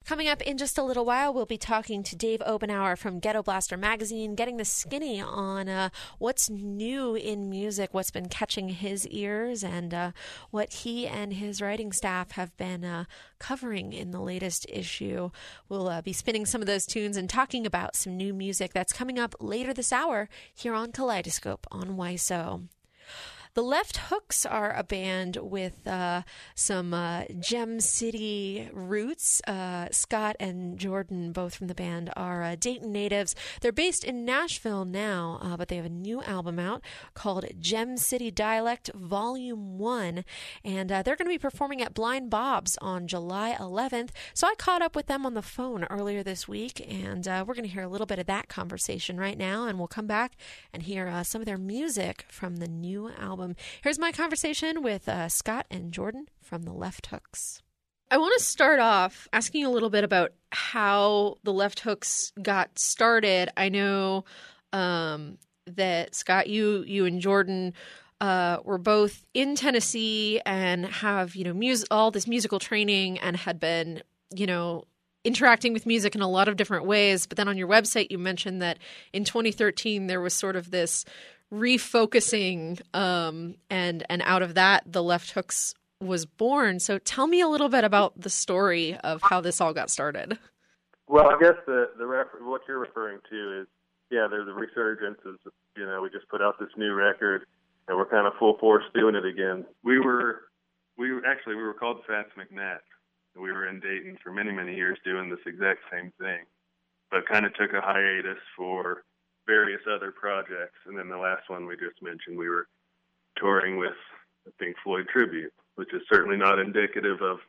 Coming up in just a little while, we'll be talking to Dave Obenauer from Ghetto Blaster Magazine, getting the skinny on what's new in music, what's been catching his ears, and what he and his writing staff have been covering in the latest issue. We'll be spinning some of those tunes and talking about some new music that's coming up later this hour here on Kaleidoscope on WISO. The Left Hooks are a band with some Gem City roots. Scott and Jordan, both from the band, are Dayton natives. They're based in Nashville now, but they have a new album out called Gem City Dialect Volume 1, and they're going to be performing at Blind Bob's on July 11th. So I caught up with them on the phone earlier this week, and we're going to hear a little bit of that conversation right now, and we'll come back and hear some of their music from the new album. Here's my conversation with Scott and Jordan from the Left Hooks. I want to start off asking you a little bit about how the Left Hooks got started. I know that Scott, you and Jordan were both in Tennessee and have all this musical training and had been interacting with music in a lot of different ways. But then on your website, you mentioned that in 2013 there was sort of this refocusing, and out of that, the Left Hooks was born. So tell me a little bit about the story of how this all got started. Well, I guess what you're referring to is, there's a resurgence. We just put out this new record, and we're kind of full force doing it again. We were called Fats McNatt. We were in Dayton for many, many years doing this exact same thing, but kind of took a hiatus for various other projects. And then the last one we just mentioned, we were touring with the Pink Floyd tribute, which is certainly not indicative of,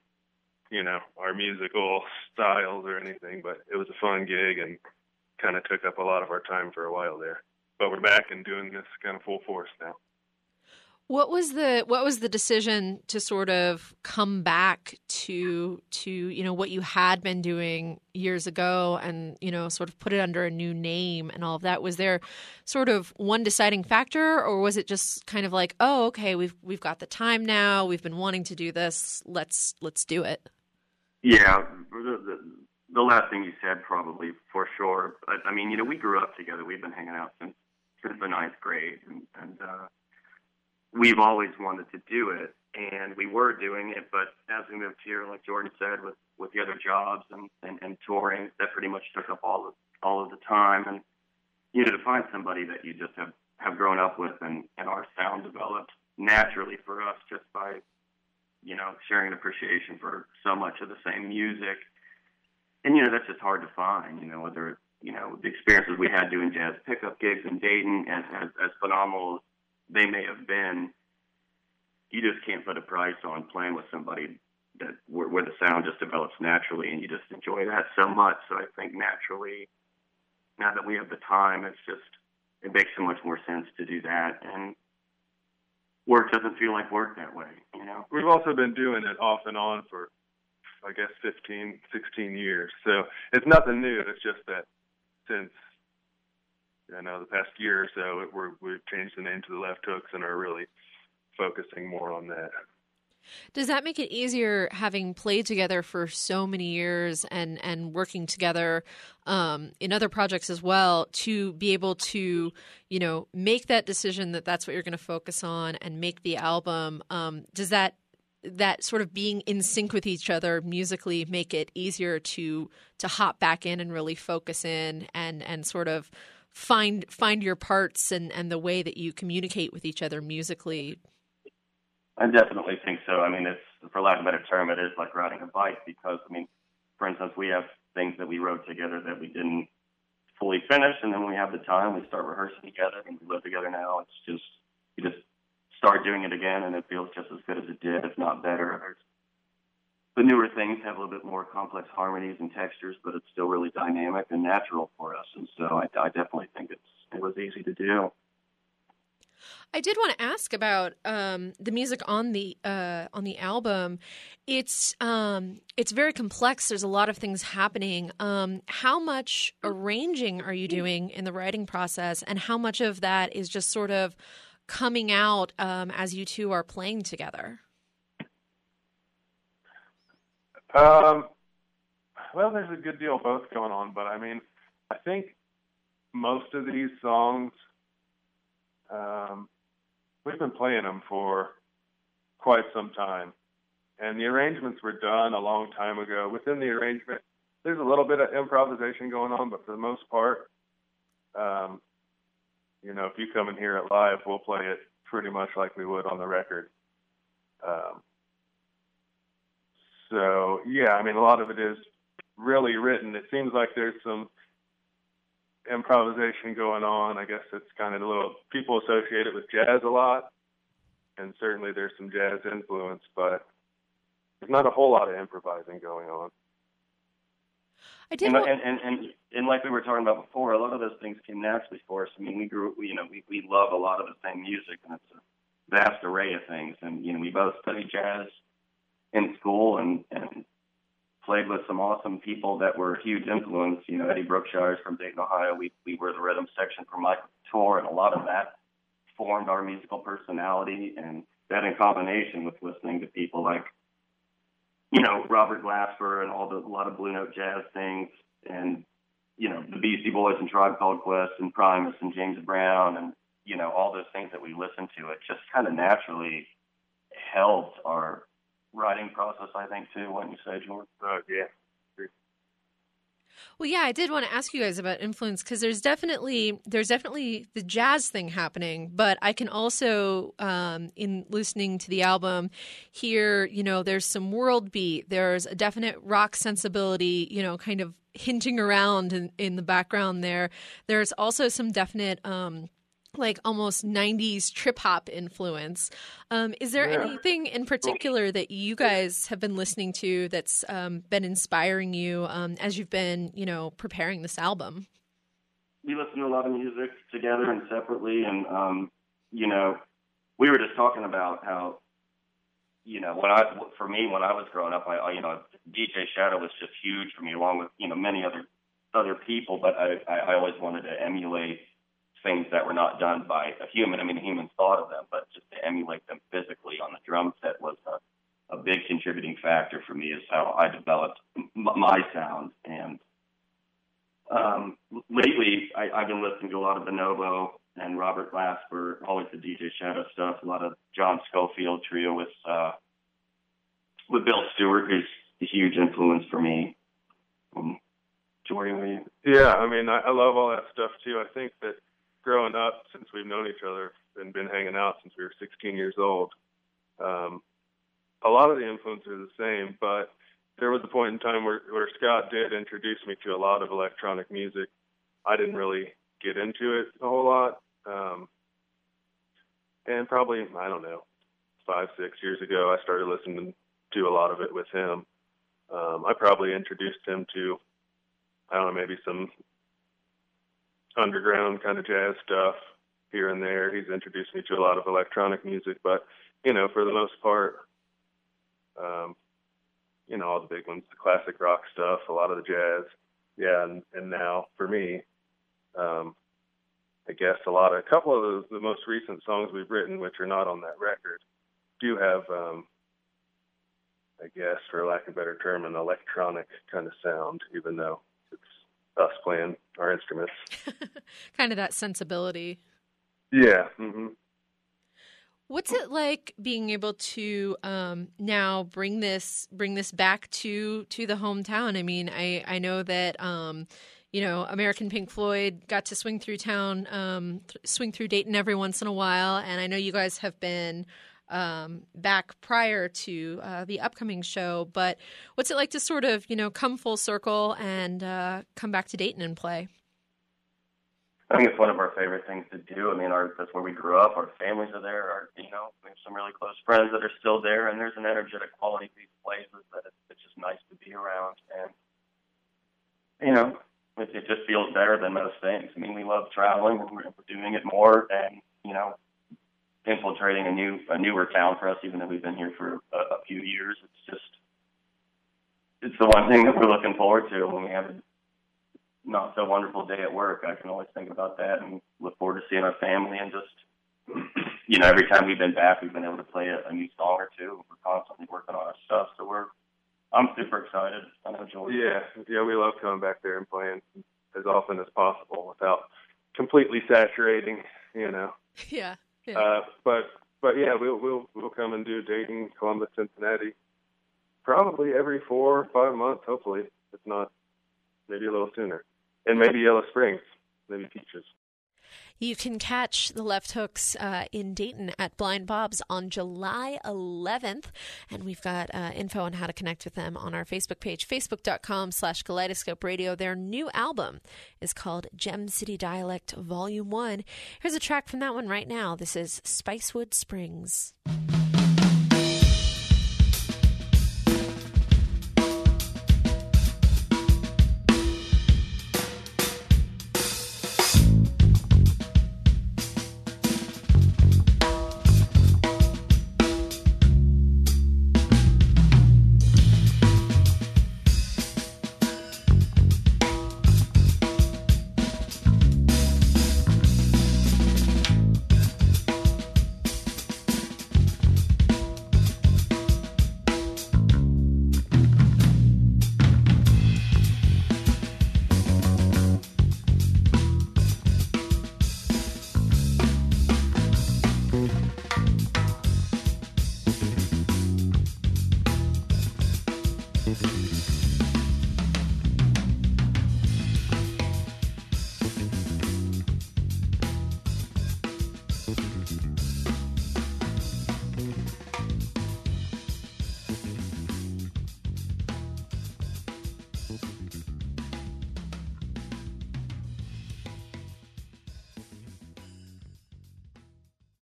our musical styles or anything, but it was a fun gig and kind of took up a lot of our time for a while there. But we're back and doing this kind of full force now. What was the decision to sort of come back to what you had been doing years ago and sort of put it under a new name and all of that? Was there sort of one deciding factor, or was it just kind of like, oh, okay, we've got the time now, we've been wanting to do this, let's do it? Yeah, the last thing you said probably for sure. But I mean, we grew up together. We've been hanging out since the ninth grade, and we've always wanted to do it, and we were doing it, but as we moved here, like Jordan said, with the other jobs and touring, that pretty much took up all of the time. And, to find somebody that you just have grown up with and our sound developed naturally for us just by, sharing an appreciation for so much of the same music. And, that's just hard to find, whether, the experiences we had doing jazz pickup gigs in Dayton, as phenomenal they may have been, you just can't put a price on playing with somebody that where the sound just develops naturally, and you just enjoy that so much. So I think naturally, now that we have the time, it makes so much more sense to do that, and work doesn't feel like work that way, We've also been doing it off and on for, I guess, 15, 16 years. So it's nothing new. It's just that since the past year or so, we've changed the name to the Left Hooks and are really focusing more on that. Does that make it easier, having played together for so many years and working together in other projects as well, to be able to, make that decision that that's what you're going to focus on and make the album? Does that sort of being in sync with each other musically make it easier to hop back in and really focus in and sort of find your parts and the way that you communicate with each other musically? I definitely think so. I mean, it's, for lack of a better term, it is like riding a bike because, for instance, we have things that we wrote together that we didn't fully finish, and then when we have the time, we start rehearsing together and we live together now. It's just, you just start doing it again and it feels just as good as it did, if not better. The newer things have a little bit more complex harmonies and textures, but it's still really dynamic and natural for us. And so I definitely think it was easy to do. I did want to ask about the music on the album. It's very complex. There's a lot of things happening. How much arranging are you doing in the writing process, and how much of that is just sort of coming out as you two are playing together? Well, there's a good deal of both going on, but I mean, I think most of these songs, we've been playing them for quite some time. And the arrangements were done a long time ago. Within the arrangement, there's a little bit of improvisation going on, but for the most part, you know, if you come and hear it live, we'll play it pretty much like we would on the record. So, yeah, I mean, a lot of it is really written. It seems like there's some improvisation going on. I guess it's kind of a little, people associate it with jazz a lot, and certainly there's some jazz influence, but there's not a whole lot of improvising going on. I did, and like we were talking about before, a lot of those things came naturally for us. I mean, we love a lot of the same music, and it's a vast array of things. And we both studied jazz in school and played with some awesome people that were a huge influence. Eddie Brookshire is from Dayton, Ohio. We were the rhythm section for Michael Couture, and a lot of that formed our musical personality. And that, in combination with listening to people like Robert Glasper and a lot of Blue Note jazz things, and the Beastie Boys and Tribe Called Quest and Primus and James Brown, and all those things that we listened to, it just kind of naturally helped our writing process, I think, too, wouldn't you say, George? Yeah. Well, yeah, I did want to ask you guys about influence, because there's definitely the jazz thing happening, but I can also, in listening to the album, hear, there's some world beat, there's a definite rock sensibility, kind of hinting around in the background there. There's also some definite like almost 90s trip hop influence. Is there anything in particular that you guys have been listening to that's been inspiring you as you've been, preparing this album? We listen to a lot of music together and separately. And, we were just talking about how, when I was growing up, DJ Shadow was just huge for me, along with, many other people. But I always wanted to emulate things that were not done by a human. I mean, humans thought of them, but just to emulate them physically on the drum set was a big contributing factor for me, is how I developed my sound. And lately, I've been listening to a lot of Bonobo and Robert Glasper, always the DJ Shadow stuff, a lot of John Scofield trio with Bill Stewart, who's a huge influence for me. Jordy, what are you? Yeah, I mean, I love all that stuff, too. I think that growing up, since we've known each other and been hanging out since we were 16 years old, a lot of the influences are the same, but there was a point in time where Scott did introduce me to a lot of electronic music. I didn't really get into it a whole lot. And probably, 5-6 years ago, I started listening to a lot of it with him. I probably introduced him to, maybe some underground kind of jazz stuff here and there. He's introduced me to a lot of electronic music, but, for the most part, all the big ones, the classic rock stuff, a lot of the jazz. Yeah. And now for me, I guess a couple of the most recent songs we've written, which are not on that record, do have, I guess, for lack of a better term, an electronic kind of sound, even though it's us playing our instruments. Kind of that sensibility. Yeah. Mm-hmm. What's it like being able to now bring this back to the hometown? I mean, I know that American Pink Floyd got to swing through town, swing through Dayton every once in a while, and I know you guys have been back prior to the upcoming show. But what's it like to sort of come full circle and come back to Dayton and play? I think it's one of our favorite things to do. I mean, that's where we grew up. Our families are there. We have some really close friends that are still there, and there's an energetic quality to these places that it's just nice to be around. And, it just feels better than most things. I mean, we love traveling, and we're doing it more, and, infiltrating a newer town for us, even though we've been here for a few years. It's the one thing that we're looking forward to when we have a not so wonderful day at work. I can always think about that and look forward to seeing our family, and just, every time we've been back, we've been able to play a new song or two. We're constantly working on our stuff. So I'm super excited. I know George. Yeah, we love coming back there and playing as often as possible without completely saturating, you know. Yeah. But yeah, we'll come and do Dayton, Columbus, Cincinnati, probably every 4 or 5 months, hopefully, if not maybe a little sooner, and maybe Yellow Springs, maybe Peaches. You can catch the Left Hooks in Dayton at Blind Bob's on July 11th. And we've got info on how to connect with them on our Facebook page, facebook.com/Kaleidoscope Radio. Their new album is called Gem City Dialect Volume 1. Here's a track from that one right now. This is Spicewood Springs.